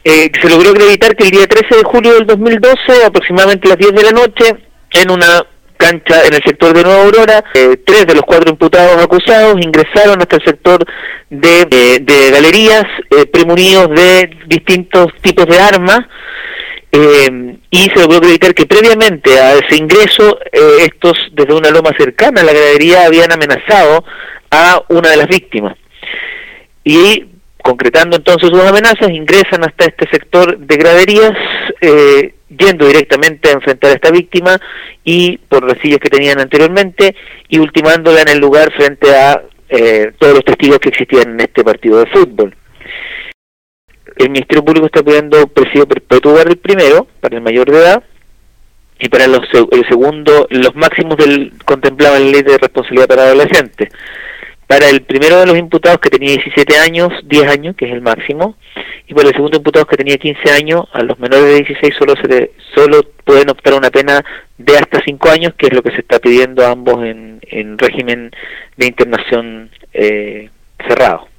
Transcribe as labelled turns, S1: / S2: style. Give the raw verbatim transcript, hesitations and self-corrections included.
S1: Eh, se logró acreditar que el día trece de julio del dos mil doce, aproximadamente a las diez de la noche, en una cancha en el sector de Nueva Aurora, eh, tres de los cuatro imputados acusados ingresaron hasta el sector de, eh, de galerías, eh, premunidos de distintos tipos de armas, eh, y se logró acreditar que previamente a ese ingreso, eh, estos desde una loma cercana a la gradería habían amenazado a una de las víctimas. Y concretando entonces sus amenazas, ingresan hasta este sector de graderías, eh, yendo directamente a enfrentar a esta víctima y por las sillas que tenían anteriormente, y ultimándola en el lugar frente a eh, todos los testigos que existían en este partido de fútbol. El Ministerio Público está pidiendo presidio perpetuo para el primero, para el mayor de edad, y para los, el segundo, los máximos del contemplado en la ley de responsabilidad para adolescentes. Para el primero de los imputados, que tenía diecisiete años, diez años, que es el máximo, y para el segundo imputado, que tenía quince años, a los menores de dieciséis solo se le, solo pueden optar a una pena de hasta cinco años, que es lo que se está pidiendo a ambos en, en régimen de internación eh, cerrado.